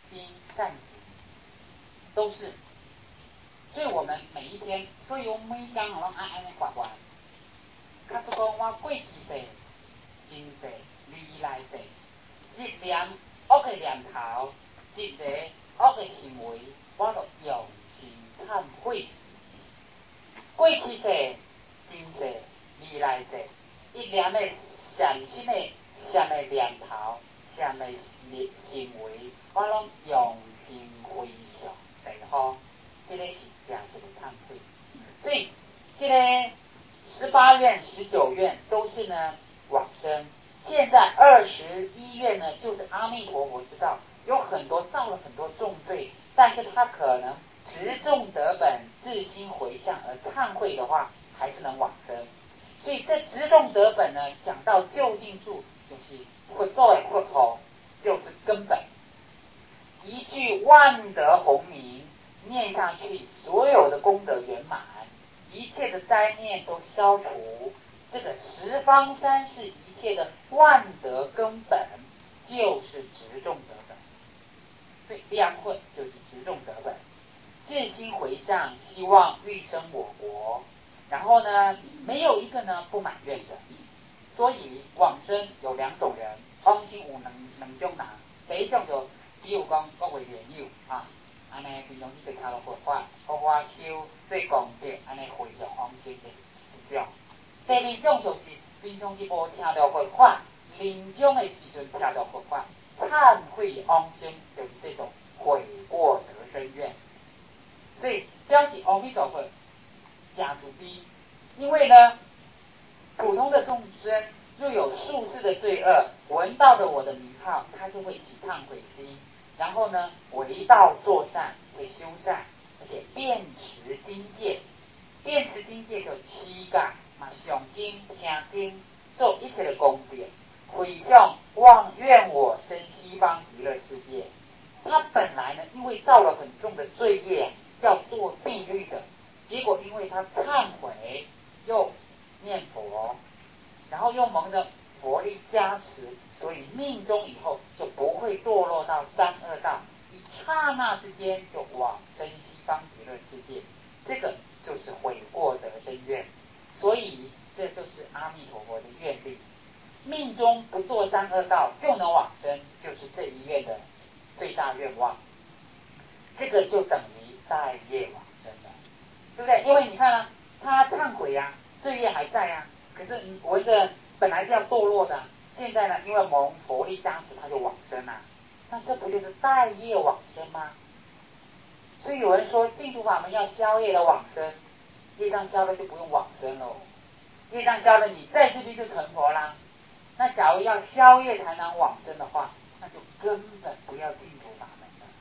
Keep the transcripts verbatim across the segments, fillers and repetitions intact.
心善行，都是。所以我们每一天，所以我每天我拢爱安尼发愿。假如讲我过去世、今世、未来世，一念恶的念头，一个恶的行为，我都用心忏悔。过去世、今世、未来世，一念的善心的善的念头、善的行为，我拢用心非常地好。这个是真正的忏悔。所以，这个十八愿、十九愿都是呢往生。现在二十一愿呢，就是阿弥陀佛知道有很多造了很多重罪，但是他可能执重得本，至心回向而忏悔的话，还是能往生。所以这执重得本呢，讲到究竟处，就是佛作为佛陀，就是根本。一句万德洪名念下去，所有的功德圆满，一切的灾孽都消除。这个十方三世一切的万德根本，就是执重得本。所以两会就是执重得本，至心回向，希望欲生我国。然后呢，没有一个呢不满愿的。所以往生有两种人，往生有两两种人。第一种就比如讲各位莲友啊，安尼平常去头路佛法，佛法修做功德，安尼回向往生的一种。第二种就是平常去无听到佛法，临终的时阵听到佛法，忏悔往生，就是这种悔过得生愿。所以表示阿弥陀佛加主逼，因为呢，普通的众生若有数世的罪恶，闻到的我的名号，他就会起忏悔心，然后呢，为道作善，会修善，而且辩持经戒，辩持经戒就七个嘛，上经、听经，做一切的功德，回向望愿我生西方极乐世界。他本来呢，因为造了很重的罪业，要做地狱的，结果因为他忏悔，又念佛，然后又蒙着佛力加持，所以命中以后就不会堕落到三恶道，一刹那之间就往生西方极乐世界。这个就是悔过得生愿，所以这就是阿弥陀佛的愿力。命中不堕三恶道就能往生，就是这一愿的最大愿望。这个就等于带业往生了，对不对？因为你看啊，他忏悔啊，罪业还在啊，可是闻着本来是要堕落的，现在呢，因为蒙佛力加持，他就往生了、啊。那这不就是带业往生吗？所以有人说净土法门要消业的往生，业障消了就不用往生喽。业障消了，你在这边就成佛啦。那假如要消业才能往生的话，那就根本不要净土法门了。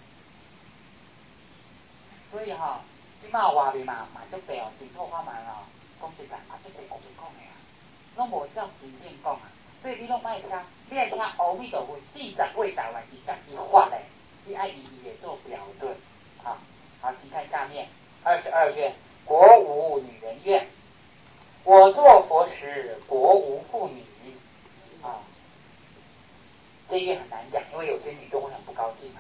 所以哈、哦，今嘛话面嘛，嘛足多哦，净土法门哦，讲实在嘛足多学讲的啊，拢无照经典讲啊。所以你拢爱听，你爱听阿弥陀佛四十位台湾伊家己发的，你爱以伊来做标准。好，好，请看下面二十二愿，国无女人愿。我作佛时，国无妇女。啊，这一愿很难讲，因为有些女众会很不高兴。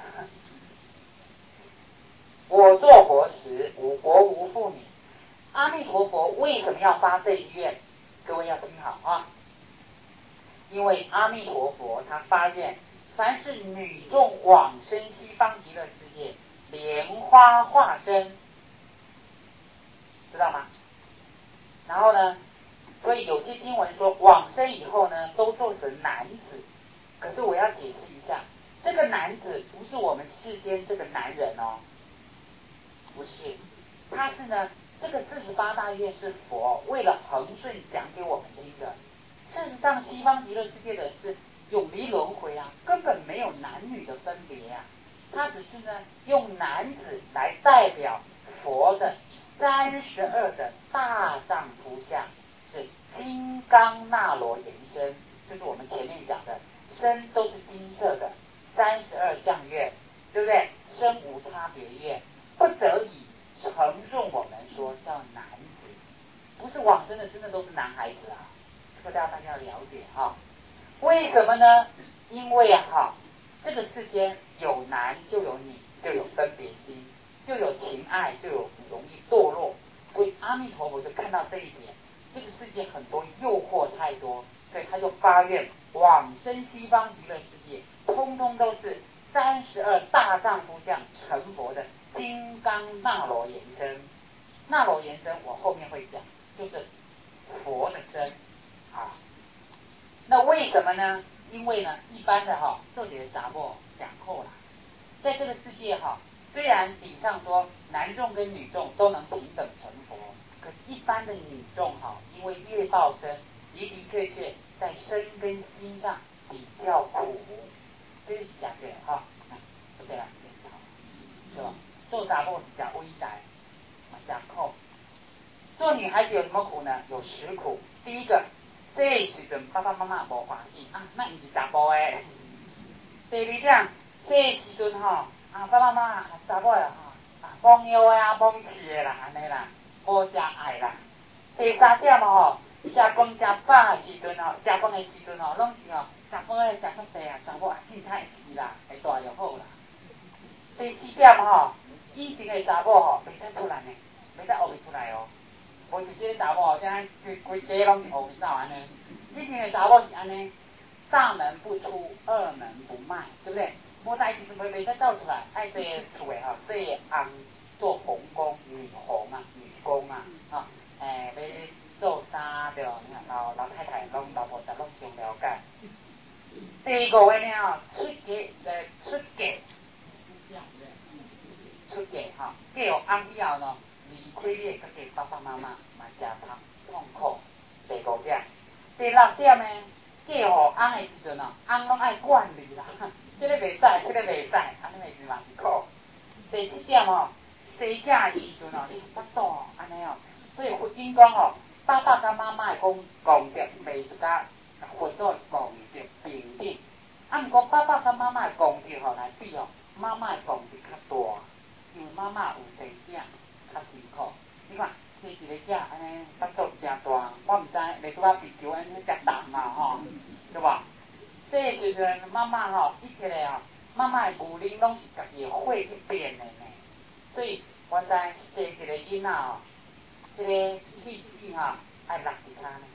我作佛时，无国无妇女。阿弥陀佛为什么要发这一愿？各位要听好啊！因为阿弥陀佛他发愿，凡是女众往生西方极乐世界，莲花化身，知道吗？然后呢，所以有些经文说往生以后呢，都做成男子。可是我要解释一下，这个男子不是我们世间这个男人哦，不是，他是呢，这个四十八大愿是佛为了恒顺讲给我们听的。事实上，西方极乐世界的人是永离轮回啊，根本没有男女的分别啊。他只是呢，用男子来代表佛的三十二个大藏图像，是金刚那罗延伸，就是我们前面讲的身都是金色的，三十二相愿，对不对？身无差别愿，不得已承顺我们说叫男子，不是往生的真的都是男孩子啊。这个大家要了解哈，为什么呢？因为啊哈，这个世间有男就有这一点，这个世界很多诱惑太多，所以他就发愿往生西方极乐世界，通通都是三十二大丈夫相成佛的金刚那罗延身。那罗延身我后面会讲，就是佛的身啊。那为什么呢？因为呢，一般的哈，这里的杂货讲后了，在这个世界哈，虽然顶上说男众跟女众都能平等成佛，可是一般的女众哈，因为业报深，的的确确在身跟心上比较苦，这是假的哈，就这样是吧？做杂货是讲危宅，讲后。做女孩子有什么苦呢？有十苦。第一个，这时阵爸爸妈妈无欢喜啊，那不是查甫诶。第二点，这时阵吼啊，爸爸妈妈查某诶吼啊，忘腰啊，忘气诶啦，安尼啦，无食爱啦。第三点吼，食饭食饱诶时阵吼，食饭诶时阵吼，拢是吼，食饭诶食较济啊，查某啊，凊彩会死啦，会大就好啦。第四点吼，以前诶查某吼，袂使出来呢，袂使学袂出来哦。无是即个查某，现在规规家拢是乌面罩安尼。以前的查某是安尼，大门不出，二门不迈，对不对？无代志就袂袂使走出来，爱这厝的吼，这红做红工，女红啊，女工啊，吼，诶，要做衫对，你看老老太太拢老婆仔拢上了解。第五个呢吼，出家诶，出家，出家吼，嫁予翁以后呢？离开你的家己爸爸妈妈，嘛真痛苦。第五点，第六点呢，嫁予翁的时阵哦，翁拢爱管你啦，这个袂使，这个袂使，安尼的时嘛是苦。第七点哦，生囝的时阵哦，你腹肚哦，安尼哦，所以佛经讲哦，爸爸甲妈妈的功功德袂甲佛祖功德平等。啊，毋过爸爸甲妈妈的功德吼来比哦，妈妈的功德较大。因为妈妈有生囝较辛苦，你看生一个囝安尼腹肚真大，我毋知袂拄啊地球安尼食重啊吼，对吧？这个时阵妈妈吼，一直嘞吼，妈妈的母灵拢是家己的血去变的呢，所以我知生一个囡仔吼，这个喙齿吼爱六一骹呢，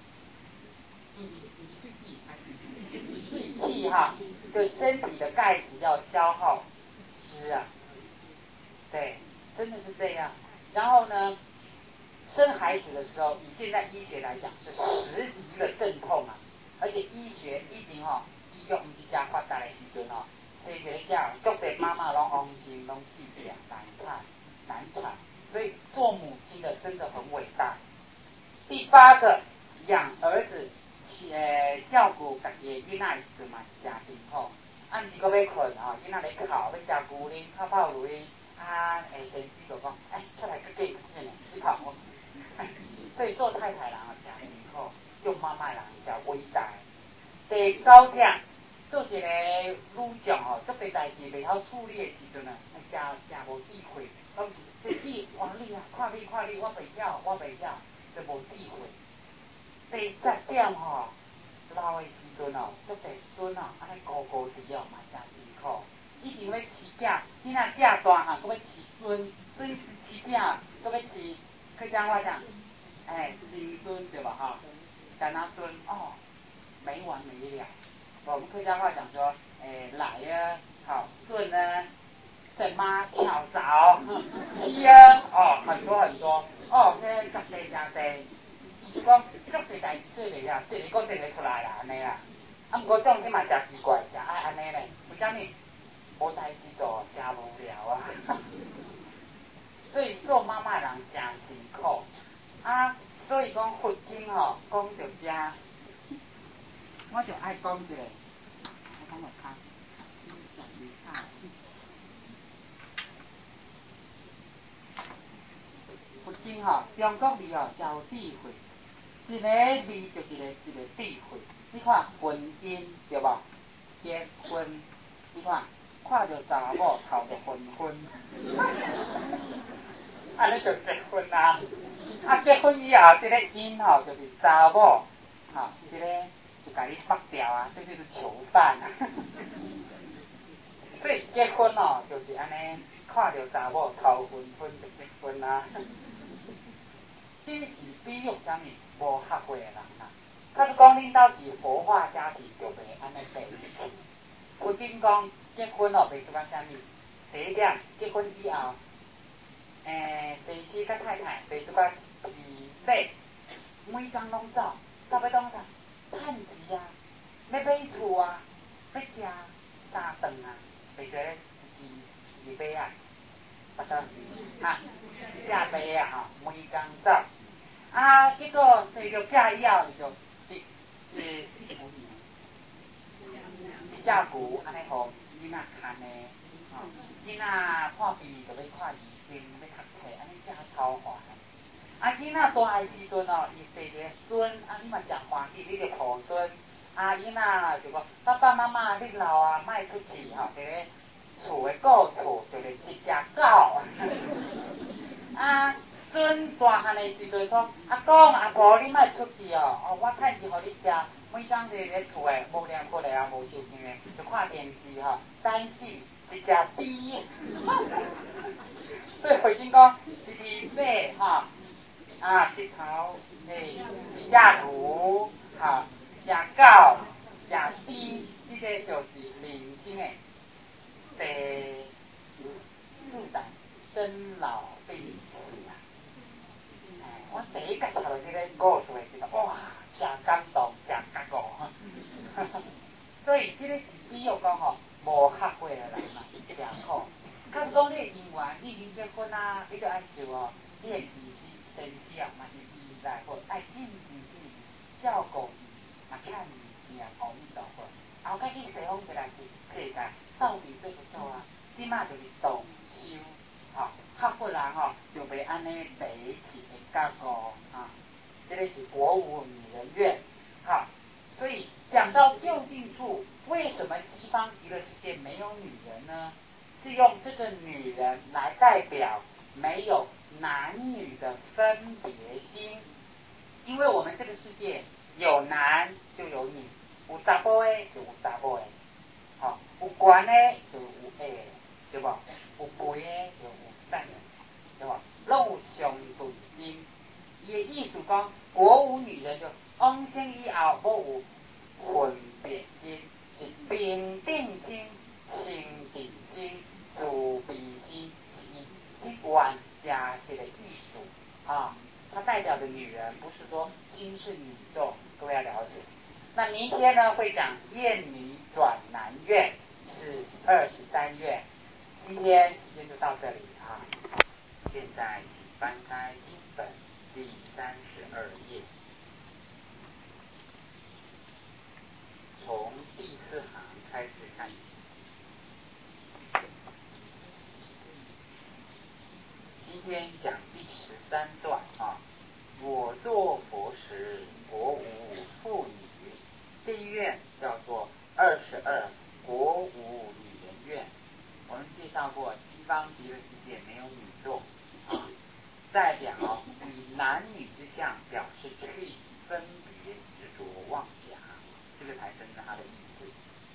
气哈，对身体的钙质要消耗湿啊。对，真的是这样。然后呢，生孩子的时候，以现在医学来讲是十级的阵痛啊，而且医学以前吼、哦，医学唔是真发达的时阵哦，生一个囝，足侪妈妈拢往心拢气病难产难产，所以做母亲的真的很伟大。第八个，养儿子，呃，照顾家己的囡仔的时阵嘛是真辛苦。啊，毋是搁要困吼，囡仔咧哭，要食牛奶、泡泡乳呢。啊，诶，先生就讲，哎，出来去见一见去跑。所以做太太人啊，真辛苦，做妈妈人真伟大。第九点，做一个女将吼，做个代志袂晓处理的时阵啊，真真无智慧，拢是这你换你啊，看你看你，我袂晓，我袂晓，就无智慧。第十点吼，老的时阵哦，做个孙哦，安尼高高伫哦，嘛真辛苦。以前要饲囝，囡仔囝大汉，搁要饲孙，孙饲囝，搁要饲，客家话讲，哎，孙孙对吧？哈，干那孙哦，没完没了。我们客家话讲说，哎，来呀，好顺呢，什么跳蚤，鸡啊，哦，很多很多，哦，这真济真济，就讲足济代志做袂了，一个个整个出来啦，安尼啦。啊，毋过种即嘛真奇怪，真爱安尼咧，为虾米？无代志做，真无聊啊！所以做妈妈人真辛苦啊！所以讲佛经吼，讲到遮，我就爱讲一个，我讲个卡，佛经吼，中国字吼，真有智慧，一个字就一个一个智慧。你看婚姻对无？结婚，你看。看到查某头就昏昏，安尼就结婚啦。啊，结婚以后，这个因吼就是查某，吼，这个就甲你绑掉啊，这就是囚犯啊。所以结婚哦，就是安尼，看到查某头昏昏就结婚啦。 这是比喻啥物？无学过的人啦。他是讲恁兜是佛化家庭，就袂安尼白。有顶讲结婚哦，袂做讲啥物？第一点，结婚以后，诶，妻子甲太太袂做讲是买，每工拢走，走要当啥？趁钱啊，要买厝啊，要食三顿啊，袂做咧是是买啊，巴肚啊，食买啊吼，每工走。啊，结果生着囝以后，就就是是只牛安尼互囡仔牵的，吼、哦，囡仔看病就要看医生，要读册，安尼正超烦。啊，囡仔大的时阵哦，伊生一个孙，啊，你嘛真欢喜，你就抱孙。啊，囡仔就讲爸爸妈妈，你老啊，莫出去吼，伫咧厝的顾厝，就是一只狗。啊。孙大汉的时阵讲，阿公阿婆你莫出去哦，哦我趁钱互你食，每工坐咧厝诶，无念过来啊，无受惊诶，就看电视吼，等死一只猪，所以回经讲一只马吼，啊一头诶一只牛，吼一只狗，一只猪，这个就是人生诶第四代生老病死啊。我第一个读到这个故事的时候，哇，真感动，真感动。所以这个是比喻讲吼，无学过的人嘛，真苦。假如讲你姻缘，你已经结婚啊，你就爱受哦，你的儿媳、孙子啊，嘛是依赖好，爱敬敬敬照顾伊，嘛欠伊念阿弥陀佛。后摆去西方一来是世界，到底做不做啊？即马就是动修。好，客户人吼就袂安尼白起的角度啊，这个是国无女人怨，好，所以讲到就近处，为什么西方极乐世界没有女人呢？是用这个女人来代表没有男女的分别心，因为我们这个世界有男就有女，有查甫的就有查某的，好，有悬的就有矮的，对不？有肥的就有瘦的，对不？拢有相对心。伊的意思讲，国无女人就往生以后，无有分别心，是平等心、清净心、慈悲心，是一万加些的艺术啊。它代表的女人，不是说轻视女众，各位要了解。那明天呢会讲艳女转男怨，是二十三愿。今天时间就到这里啊。现在请翻开经本第三十二页，从第四行开始看起。今天讲第十三段啊。我作佛时，国无妇女。这一愿叫做二十二国无女人愿。我们介绍过，西方极乐世界没有女众啊，代表以男女之相表示去分别执着妄想，这个才真正它的意思。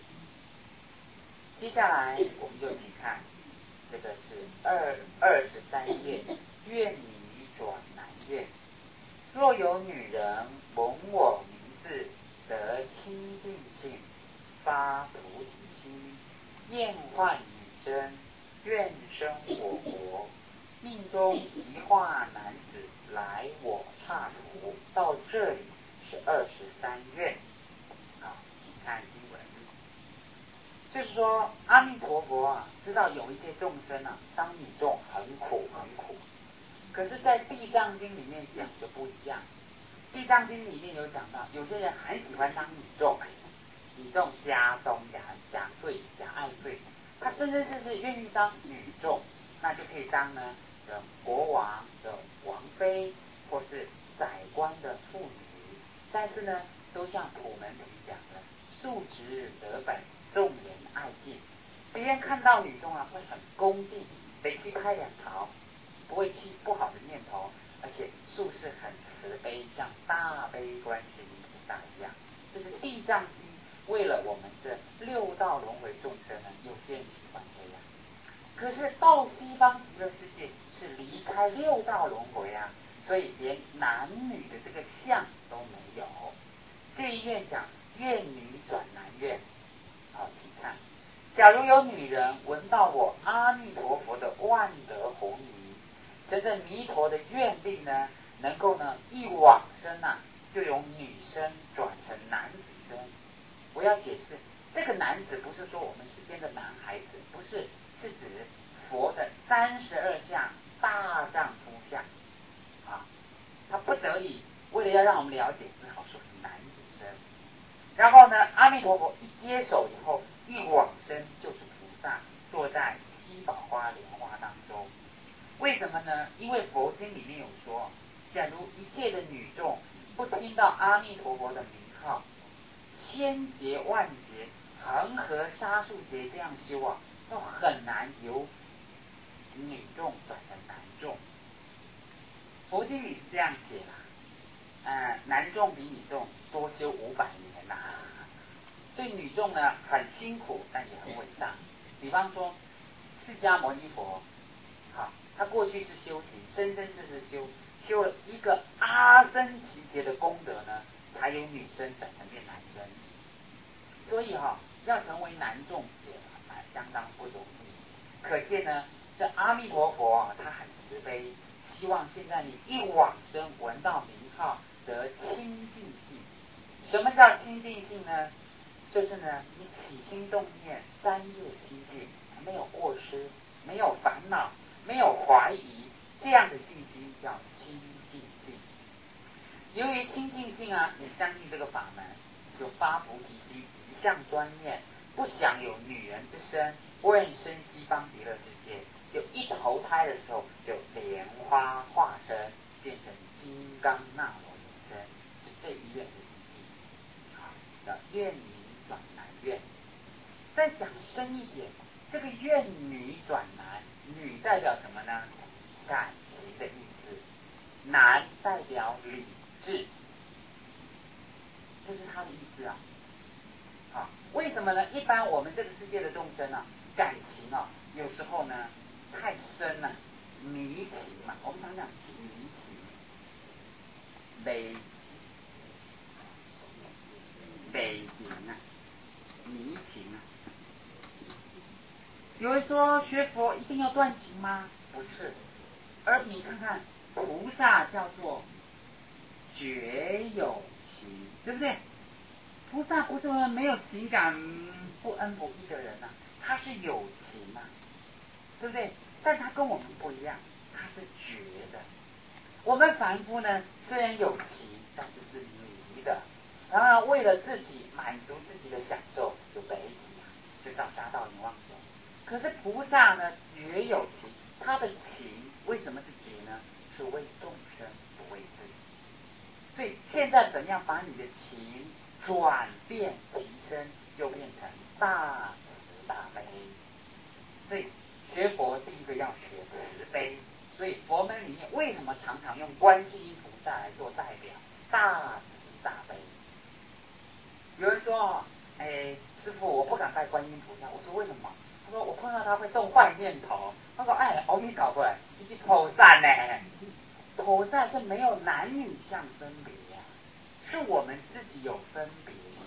接下来我们就请看，这个是二二十三页，愿女转男愿。若有女人闻我名字，得清净性，发菩提心，厌患女身，愿生我国，命中即化男子来我刹土。到这里是二十三愿。好，请看经文。就是说，阿弥陀佛啊，知道有一些众生啊，当女众很苦很苦。可是，在《地藏经》里面讲就不一样。《地藏经》里面有讲到，有些人很喜欢当女众，女众家中夹夹睡夹爱睡，他甚至是是愿意当女众，那就可以当呢的国王的王妃，或是宰官的妇女。但是呢，都像普门品讲的，素质得本，众人爱敬。别人看到女众啊，会很恭敬，得去开两朝，不会起不好的念头，而且术士很慈悲，像大悲观世音菩萨一样。这是地藏经为了我们这六道轮回众生呢，有些人喜欢这样。可是到西方极乐世界是离开六道轮回啊， 所以连男女的这个相都没有。这一愿讲愿女转男愿。好，请看，假如有女人闻到我阿弥陀佛的万德洪名，随着弥陀的愿力呢，能够呢一往生啊，就由女生转成男子生。我要解释，这个男子不是说我们世间的男孩子，不是，是指佛的三十二相大丈夫相啊。他不得已，为了要让我们了解，只好说是男子生。然后呢，阿弥陀佛一接手以后，一往生就是菩萨，坐在七宝花莲花当中。为什么呢？因为佛经里面有说，假如一切的女众不听到阿弥陀佛的名号，千劫万劫，恒河沙数劫这样修啊，都很难由女众转成男众。佛经里是这样写啦，呃，男众比女众多修五百年呐、啊，所以女众呢很辛苦，但也很伟大。比方说，释迦牟尼佛，好，他过去是修行，真真正正修，修了一个阿僧祇劫的功德呢，才有女生转成变男生。所以哈、哦，要成为男众也相当不容易。可见呢，这阿弥陀佛他很慈悲。希望现在你一往生闻到名号得清净性。什么叫清净性呢？就是呢，你起心动念三业清净，没有过失，没有烦恼，没有怀疑，这样的信心叫清净性。由于清净性啊，你相信这个法门，就发菩提心，一向专念，不想有女人之身，问生西方极乐世界。就一投胎的时候，就莲花化身，变成金刚那罗延身，是这一愿的意义。好，叫愿女转男愿。再讲深一点，这个愿女转男，女代表什么呢？感情的意思，男代表理智，这是他的意思啊。好，为什么呢？一般我们这个世界的众生啊，感情啊，有时候呢太深了，迷情嘛，我们常讲迷情、悲情、悲情啊，迷情啊。有人说学佛一定要断情吗？不是，而你看看菩萨叫做绝有情，对不对？菩萨不是没有情感、不恩不义的人啊，他是有情啊，对不对？但他跟我们不一样，他是觉的。我们凡夫呢，虽然有情，但是是迷的，然后为了自己满足自己的享受，就背己啊，就到达到淫妄中。可是菩萨呢，绝有情，他的情为什么是绝呢？是为众生，不为自己。所以现在怎么样把你的情转变提升，就变成大慈大悲。所以学佛第一个要学慈悲。所以佛门里面为什么常常用观世音菩萨来做代表？大慈大悲。有人说，哎，师父，我不敢拜观音菩萨。我说为什么？他说我碰到他会动坏念头。他说，哎，阿弥陀佛，你是菩萨呢？菩萨是没有男女相分别呀、啊，是我们自己有分别心。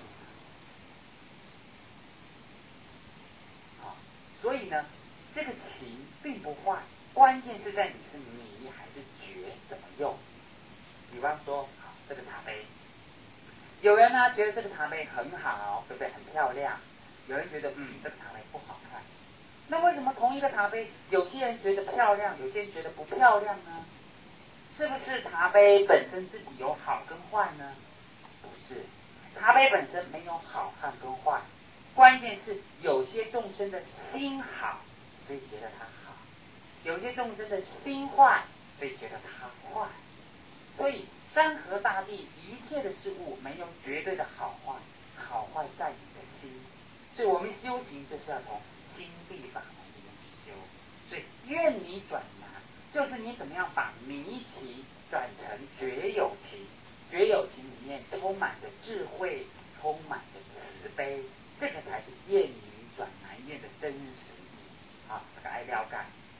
好，所以呢，这个情并不坏，关键是在你是迷还是觉，怎么用。比方说，好，这个茶杯，有人呢觉得这个茶杯很好，对不对？很漂亮。有人觉得，嗯，这个茶杯不好看。那为什么同一个茶杯，有些人觉得漂亮，有些人觉得不漂亮呢？是不是茶杯本身自己有好跟坏呢？不是，茶杯本身没有好看跟坏，关键是有些众生的心好，所以觉得它好；有些众生的心坏，所以觉得它坏。所以山河大地一切的事物没有绝对的好坏，好坏在你的心。所以我们修行就是要从心地法门里面去修。所以愿你转难，就是你怎么样把迷情转成觉有情。觉有情里面充满着智慧，充满着慈悲，这个才是愿女转难愿的真实意。好，这个爱了解。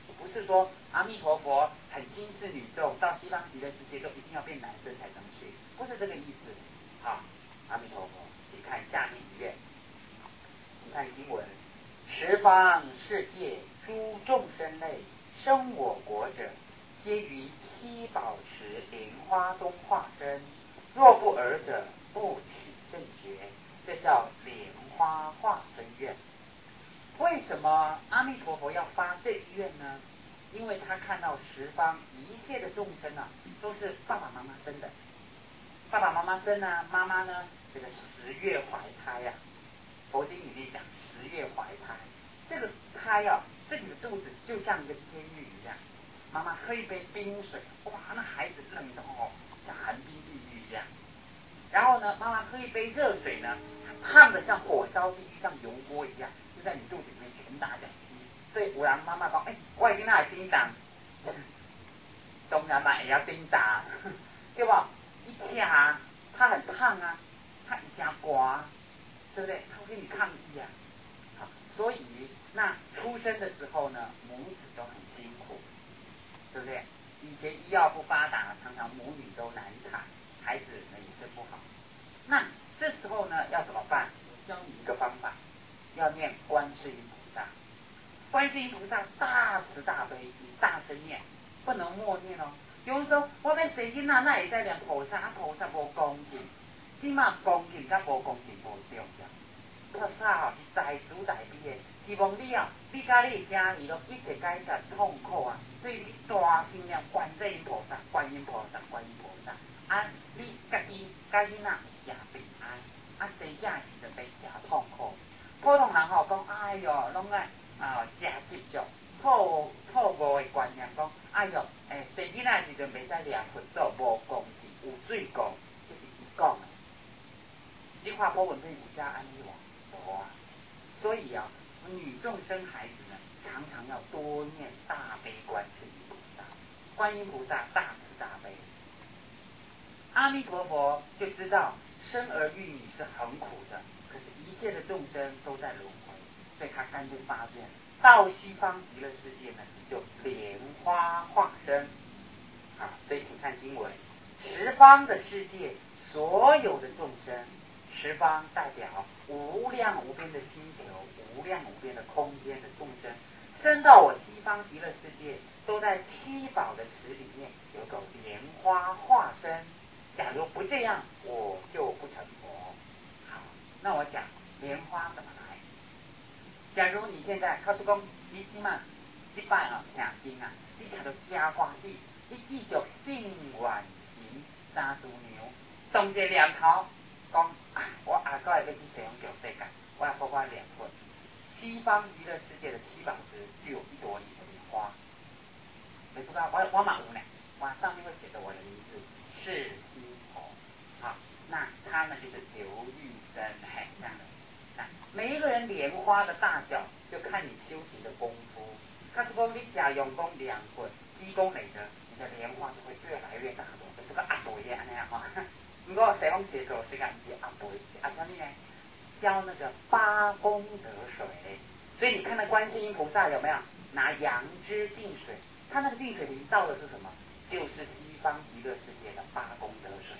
不是说阿弥陀佛很轻视女众，到西方极乐世界都一定要变男生才能去，不是这个意思。好，阿弥陀佛，请看下面一页，请看经文：十方世界诸众生类，生我国者，皆于七宝池莲花中化身。若不尔者，不取正觉。这叫莲花化身愿。为什么阿弥陀佛要发这一愿呢？因为他看到十方一切的众生啊，都是爸爸妈妈生的，爸爸妈妈生呢，妈妈呢，这个十月怀胎呀、啊，佛经里面讲十月怀胎，这个胎啊，自己的肚子就像一个监狱一样，妈妈喝一杯冰水，哇，那孩子冷的哦，像寒冰地狱一样。然后呢，妈妈喝一杯热水呢，烫的像火烧地狱，像油锅一样，就在你肚子里面拳打脚踢。所以有人妈妈讲，哎、欸，我已经那叮当，当然嘛也要叮当，对吧？一听啊，它很烫啊，它一加刮，对不对？它会跟你抗议啊。好，所以那出生的时候呢，母子都很辛苦，对不对？以前医药不发达，常常母女都难产，孩子呢也生不好。那这时候呢，要怎么办？教你一个方法，要念观世音菩萨。观世音菩萨大慈大悲，你大声念，不能默念哦。有人说，我要生囡仔，那会使念菩萨，啊菩萨无恭敬，起码恭敬甲无恭敬无重要。菩萨哦是在主在悲的，希望你啊，你甲你的家人咯一切解决痛苦啊，所以你大声念观世音菩萨，观音菩萨，观音菩萨。啊，你家己家囡仔也平安，啊生囝时阵袂真痛苦。普通人吼讲，哎哟，拢爱啊真执着，错错误的观念讲，哎哟，诶生囡仔时阵袂使掠佛祖，无恭敬，有水讲，这是伊讲的。你看普文篇有加安尼无？无啊。所以啊，女众生孩子呢，常常要多念大悲观世音菩萨，观音菩萨大慈大悲。阿弥陀佛就知道生儿育女是很苦的，可是一切的众生都在轮回，所以他干脆发愿到西方极乐世界呢，就莲花化身。好，所以请看经文：十方的世界，所有的众生，十方代表无量无边的星球，无量无边的空间的众生，生到我西方极乐世界，都在七宝的池里面有个莲花化身。假如不这样，我就不成佛。好，那我讲莲花怎么来？假如你现在他说讲，你起码一拜啊，听经啊，你听到真欢喜，你继续信愿行三足牛，动一个念头，讲我下个要去西方极乐世界，我要好好念佛。西方极乐世界的七宝池就有一朵你的莲花，你不知道，我我嘛有呢，我上面会写着我的名字。是心头，好，那它呢就是刘玉生，嘿，这样的。那每一个人莲花的大小，就看你修行的功夫。他是说你假用功两滚，积功累德，你的莲花就会越来越大朵，就这个阿伯爷那样哈。如果西方写作这个是阿伯，阿什么呢？教那个八功德水。所以你看那观世音菩萨有没有拿杨枝净水？他那个净水淋到的是什么？就是西方极乐世界的八功德水，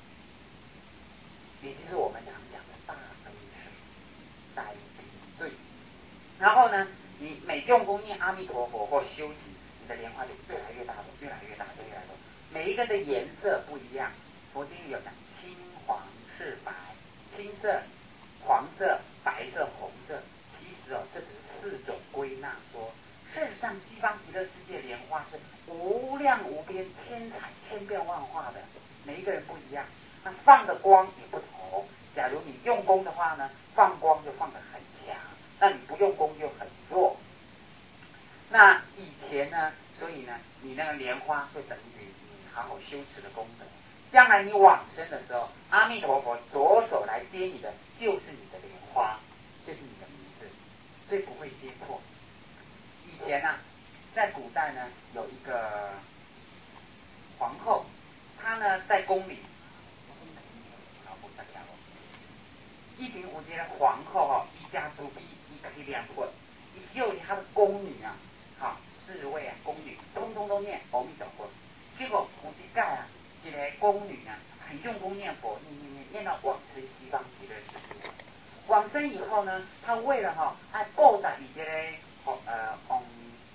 也就是我们常讲的大悲水、大悲对。然后呢，你每用功念阿弥陀佛或修行，你的莲花就越来越大朵，越来越大，越来越多。每一个的颜色不一样，佛经里有讲青、黄、赤、白，青色、黄色、白色、红色。其实哦，这只是四种归纳说。事实上，西方极乐世界莲花是无量无边、千彩千变万化的，每一个人不一样，那放的光也不同。假如你用功的话呢，放光就放得很强；那你不用功就很弱。那以前呢，所以呢，你那个莲花就等于你好好修持的功德。将来你往生的时候，阿弥陀佛左手来接你的，就是你的莲花，就是你的名字，所以不会跌破。以前啊，在古代呢，有一个皇后，她呢在宫里，一定有一个皇后哦，一家族比伊家己念佛，伊叫她的宫女啊，哈、哦， 侍卫啊、宫女，通通都念阿弥陀佛。结果有一届啊，一个宫女啊，很用功念佛，念念念，念到往生西方极乐世界。往生以后呢，她为了哈、哦，爱报答伊这个哦呃王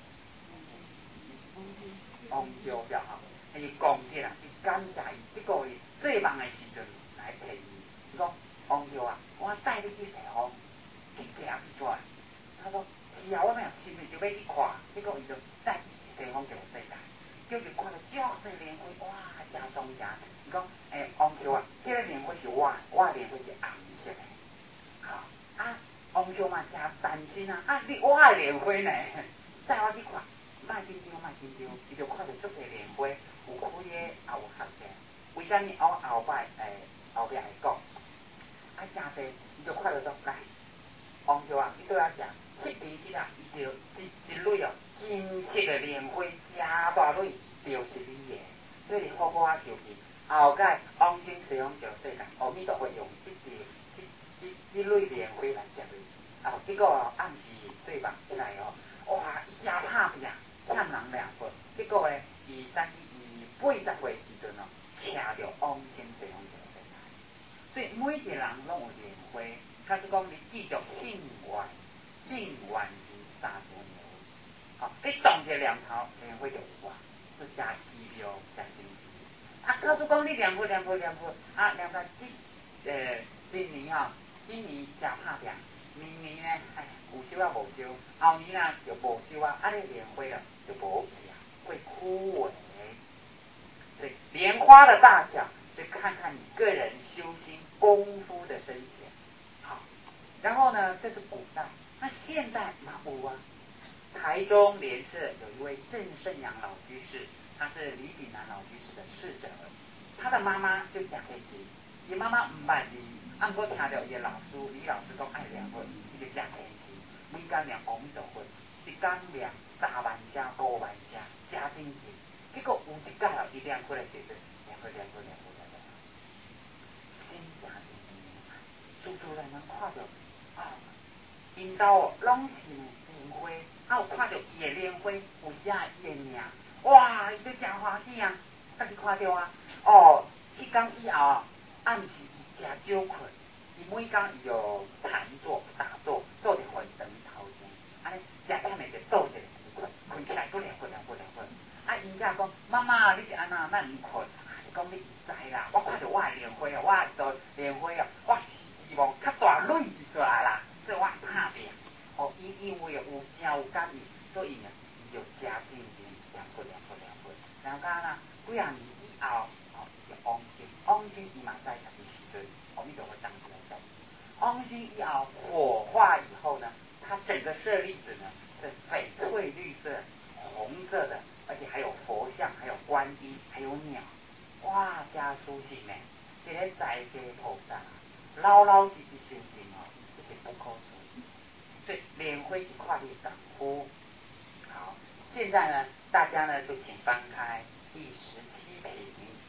王朝表哈，伊讲起啦，伊感谢伊，结果伊最忙的时阵来提伊，伊讲王朝啊，我带你去西方，去行去转。他说是啊，我咩前面就要去看，结果伊就带去西方极乐世界。叫伊看到足多莲花，哇，真壮真。伊讲，诶、欸，王朝啊，这个莲花是我，我的莲花是红色的。好、哦、啊，王朝嘛真担心啊，啊，你我的莲花呢？带我去看，莫紧张，莫紧张，伊就看到足多莲花，有开的，也有合的。为什么我后摆诶后壁会讲？啊，真济，伊就看到说来，王朝啊，你对我讲，这边去啦，伊就一一蕊哦。金色的莲花，真大蕊，就是你的。所以好好啊求你，后届往生西方极乐世界，阿弥陀佛用这条、这、这、这蕊莲花来接你。啊，结果哦，暗时睡梦起来哦，哇，伊真拍拼，欠人两份。结果呢，伊等伊八十岁时阵哦，徛着往生西方极乐世界。所以每一个人拢有莲花，他是讲你继续信愿，信愿是三十年。好，你动这两头莲花就有啊，是真奇妙，真神奇。啊，告诉讲你莲花莲花莲花，啊，莲花这呃今年哈、哦，今年真拍拼，明年呢，哎，有收啊无收，后年啊就无收啊，啊，你莲花了就无去啊，会枯萎。所以莲花的大小是看看你个人修心功夫的深浅。好，然后呢，这是古代，那现代嘛有啊。台中莲社有一位郑胜阳老居士，他是李炳南老居士的侍者，他的妈妈就讲一句，伊妈妈唔捌字，啊，不过听到伊的老师李老师讲爱念佛，伊就讲一句，每天念阿弥陀佛，一天念三万声、五万声，真精进。结果有一届哦，伊念佛的时阵，念佛念佛念佛念佛，心诚真真，处处让人看到啊，因兜哦拢是莲花。啊，有看到伊的莲花，有写伊的名，哇，伊就真欢喜啊！才去看到啊，哦，迄天以后，暗时伊诚少困，伊每天伊就禅坐、打坐，做一回长头前，安尼食忝的就倒一个困，困起来都凉困凉困凉困。啊，因囝讲妈妈，你是安那咱唔困？伊讲你唔知啦，我看到我的莲花啊，我做莲花啊，我希望较大蕊出来啦，所以我拍拼。哦，因因为有真有感应，所以呢，伊就真精进，两分两分两分。然后讲啦，几啊年以后，哦，就往生，往生伊嘛在什么时阵？阿弥陀佛当时在。往生以后火化以后呢，它整个舍利子呢是翡翠绿色、红色的，而且还有佛像，还有观音，还有鸟，哇，加殊胜呢！这个在世菩萨，老老实实修行哦，这是不可思议。所以莲花是跨越感呼。好，现在呢，大家呢就请翻开第十七品，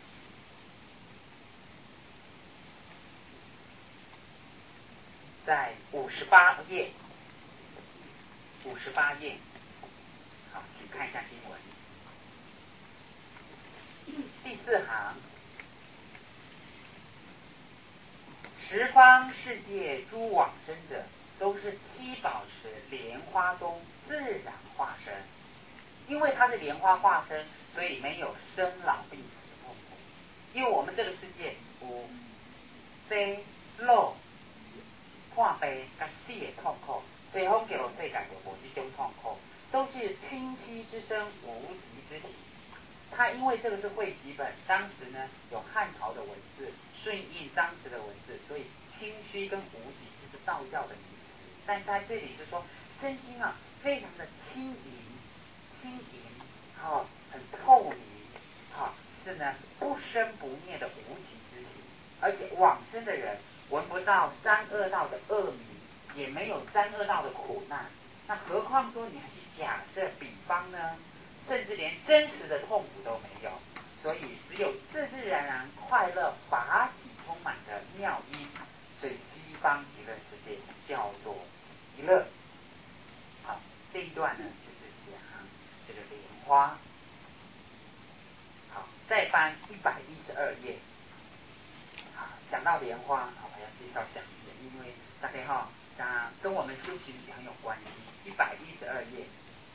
在五十八页，五十八页。好，请看一下经文，第四行，十方世界诸往生者，都是七宝池莲花中自然化身。因为它是莲花化身，所以没有生老病死的痛苦。因为我们这个世界有生老破病跟死的痛苦，西方极乐世界就无这种痛苦，都是清晰之身，无极之体。它因为这个是汇集本，当时呢有汉朝的文字顺应当时的文字，所以清虚跟无极就是道教的名词。但在这里是说身心啊非常的轻盈。轻盈，好、哦，很透明，好、哦，是呢不生不灭的无极之体，而且往生的人闻不到三恶道的恶名，也没有三恶道的苦难，那何况说你还去假设比方呢？甚至连真实的痛苦都没有，所以只有自自然然快乐法喜充满的妙音，所以西方极乐世界叫做极乐。好，这一段呢就是讲这个花。好，再翻一百一十二页。好，讲到莲花，好，我要介绍讲一点，因为大概哈，它跟我们修行也很有关系。一百一十二页。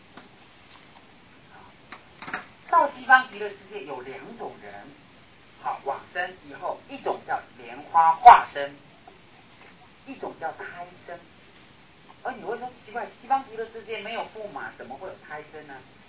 到西方极乐世界有两种人，好，往生以后，一种叫莲花化身，一种叫胎生。而你会说奇怪，西方极乐世界没有驸马，怎么会有胎生呢？